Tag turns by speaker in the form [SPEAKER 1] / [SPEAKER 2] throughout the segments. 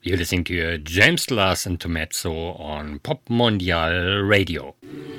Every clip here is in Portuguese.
[SPEAKER 1] You're listening to James Last Intermezzo on Pop Mondial Radio.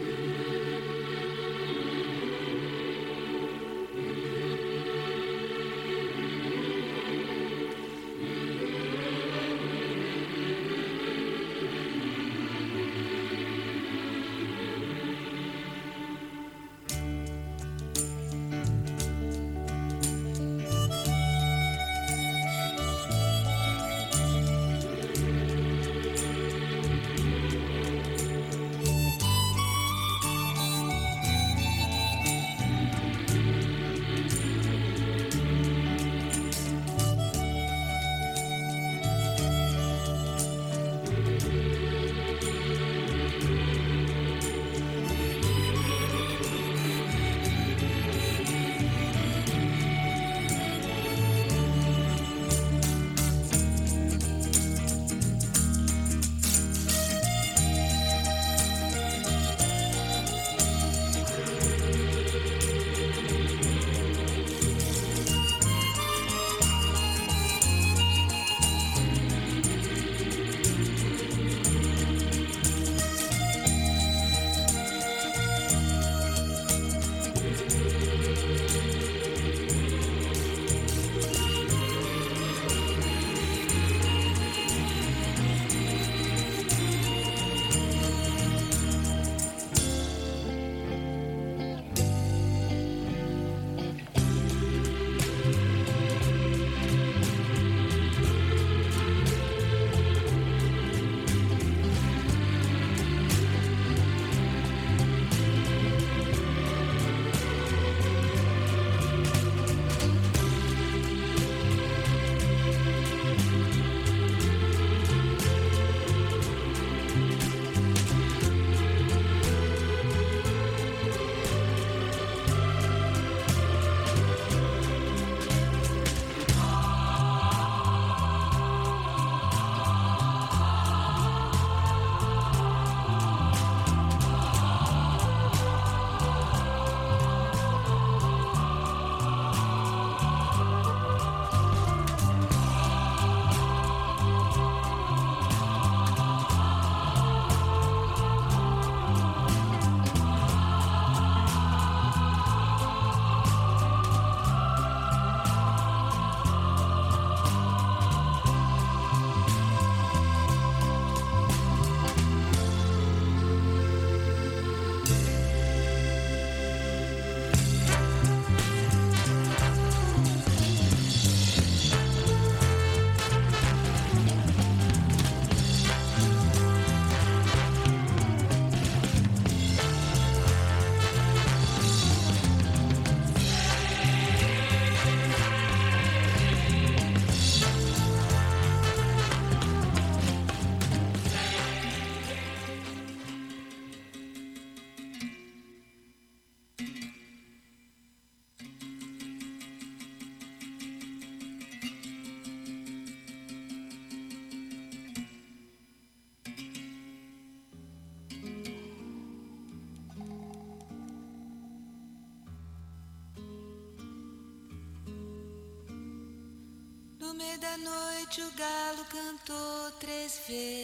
[SPEAKER 2] No meio da noite o galo cantou 3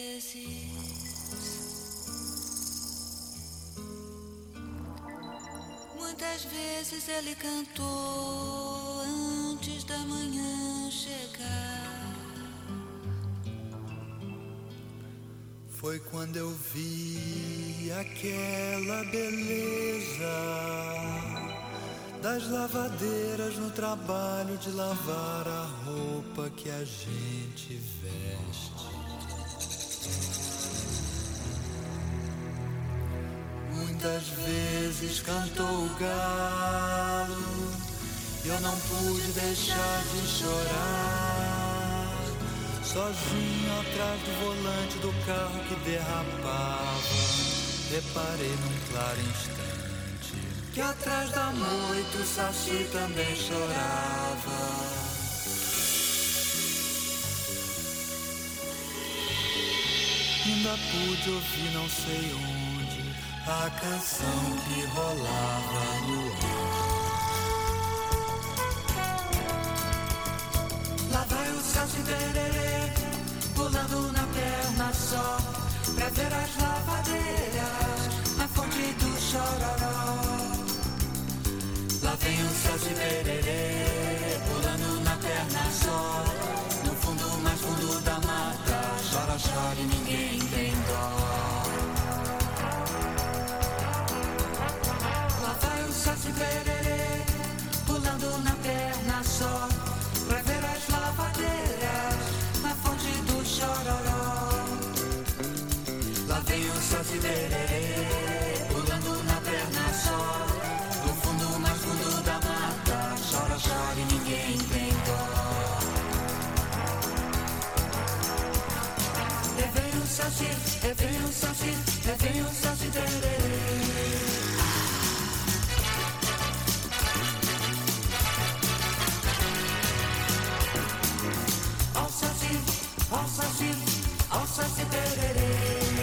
[SPEAKER 2] vezes. Muitas vezes ele cantou antes da manhã chegar.
[SPEAKER 3] Foi quando eu vi aquela beleza das lavadeiras no trabalho de lavar a roupa que a gente veste. Muitas vezes cantou o galo e eu não pude deixar de chorar, sozinho atrás do volante do carro que derrapava. Reparei num claro instante que atrás da moita o Saci também chorava. Ainda pude ouvir não sei onde a canção que rolava no ar. Lá vai o Saci Pererê, pulando
[SPEAKER 2] só, pra ver as lavadeiras na fonte do Chororó. Lá vem o Celso Pererê, pulando na perna só, no fundo mais fundo da mata, chora, chora e ninguém tem dó. Lá vai o Celso Pererê, pulando na perna só, pra ver as lavadeiras na fonte do Chororó. Lá vem o Celso Pererê, pulando na perna só, no fundo mais fundo da mata, chora, chora e ninguém tem dó. Vem o Saci, vem o Saci, vem o Saci Pererê. Ó Saci, ó Saci, ó Saci Pererê.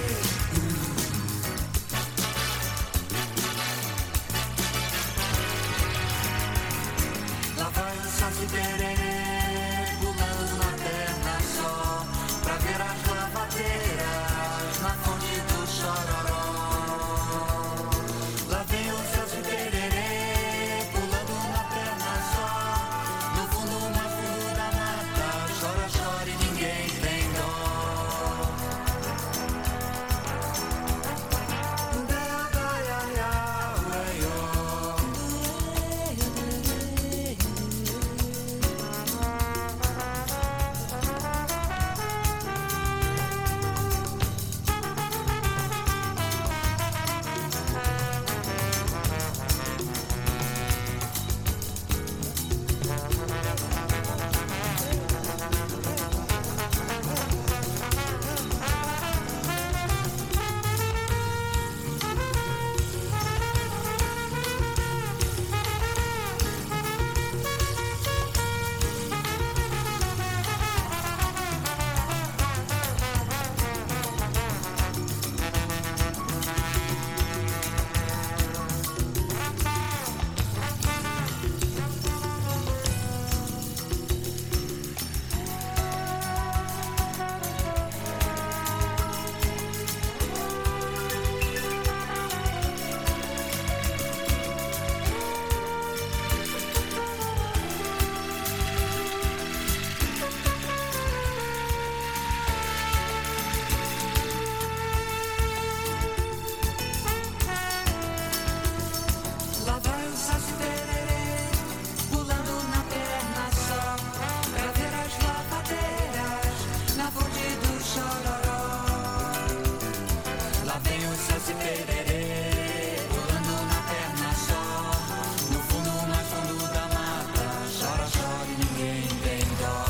[SPEAKER 2] Lá vai o Saci Pererê, pulando na perna só, pra ver as lavadeiras na fonte do Chororó. Lá vem o Saci Pererê, pulando na perna só, no fundo mais fundo da mata, chora, chora e ninguém tem dó. Lá vai o Saci Pererê, pulando na perna só, pra ver as lavadeiras na fonte do Chororó. Lá vem o Saci Pererê, pulando na perna só, no fundo mais fundo da mata, chora, chora e ninguém tem dó.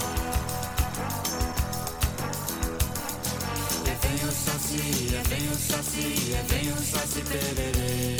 [SPEAKER 2] Vem o Saci, vem o Saci, vem o Saci Pererê.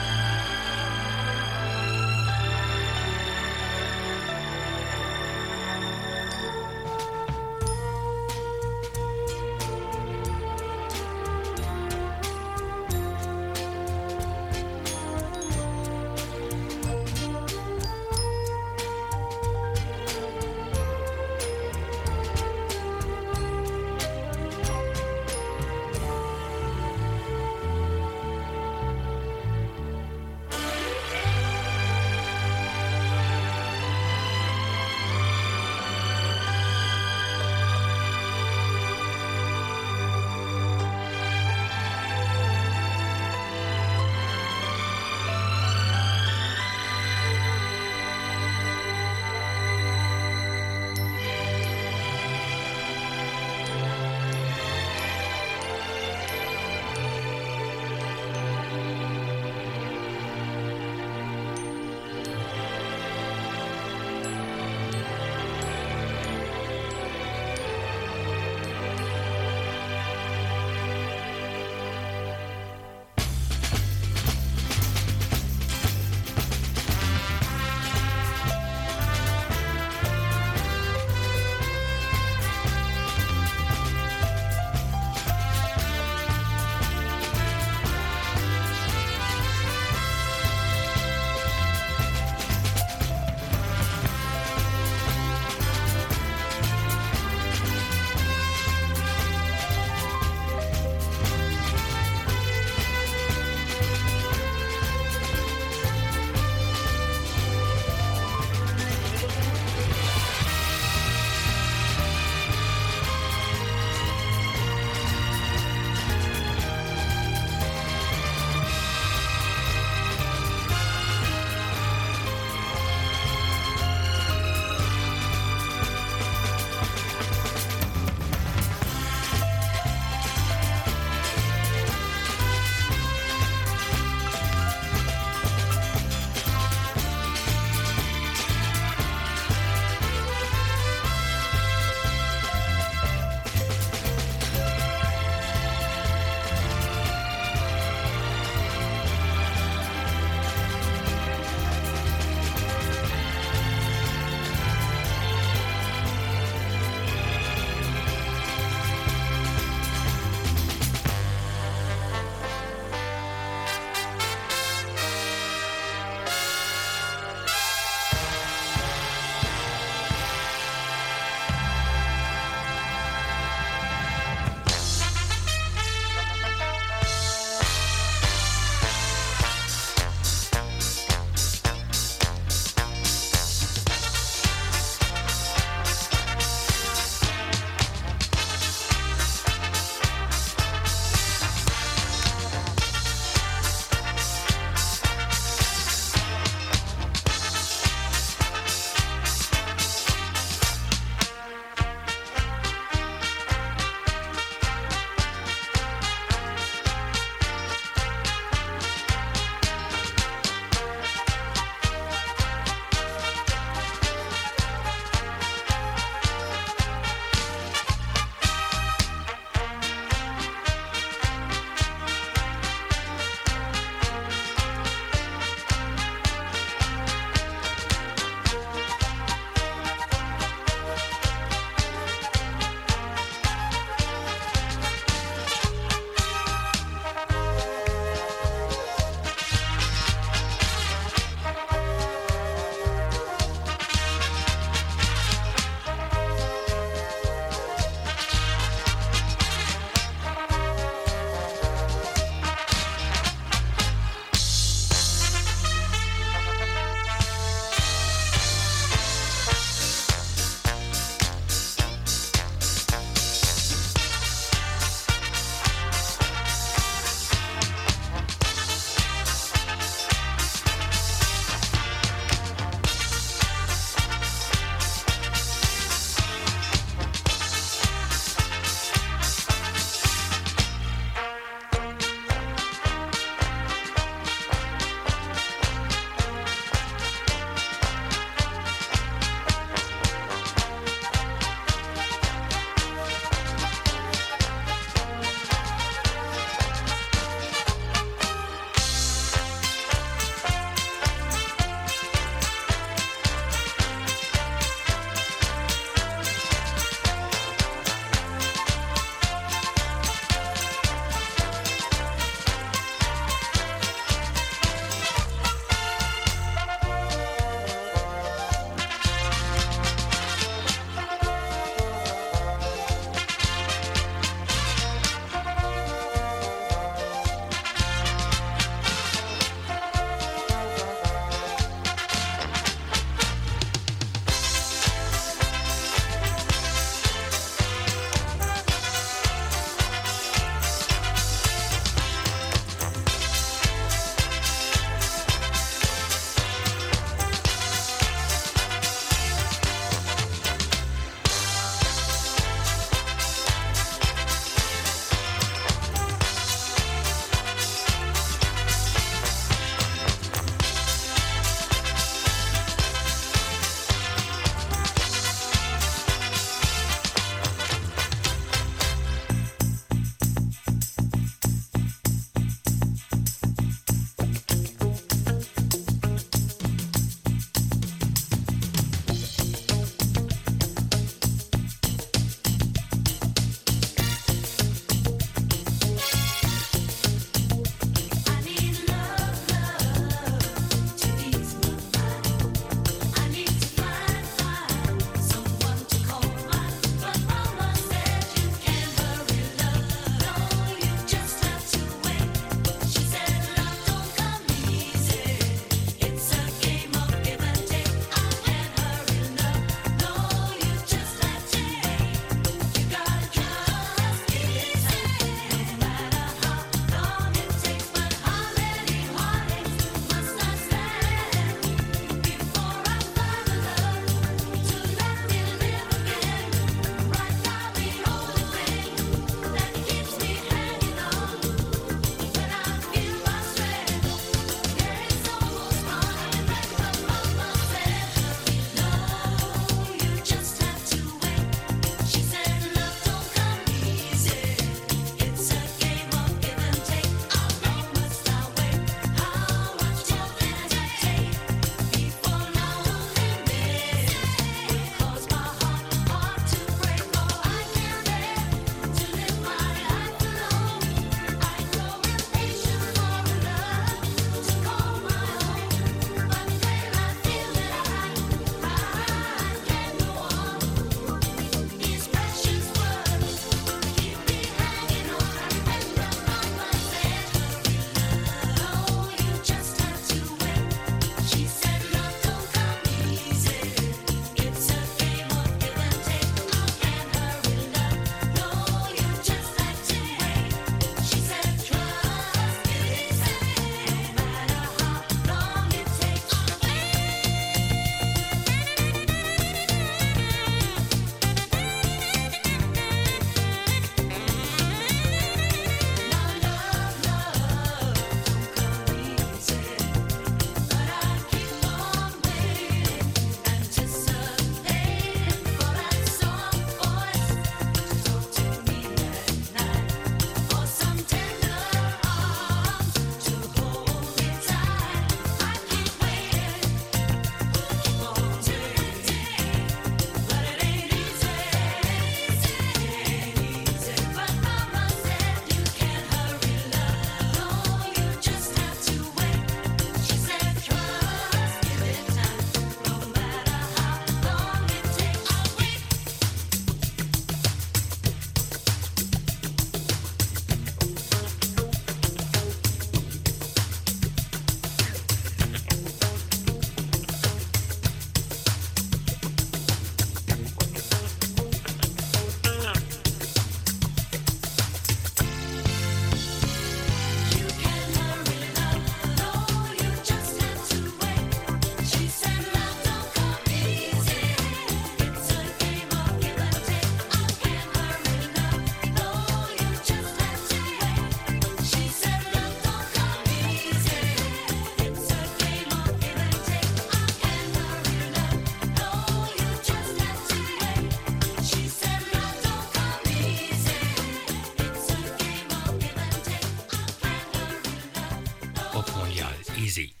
[SPEAKER 1] easy.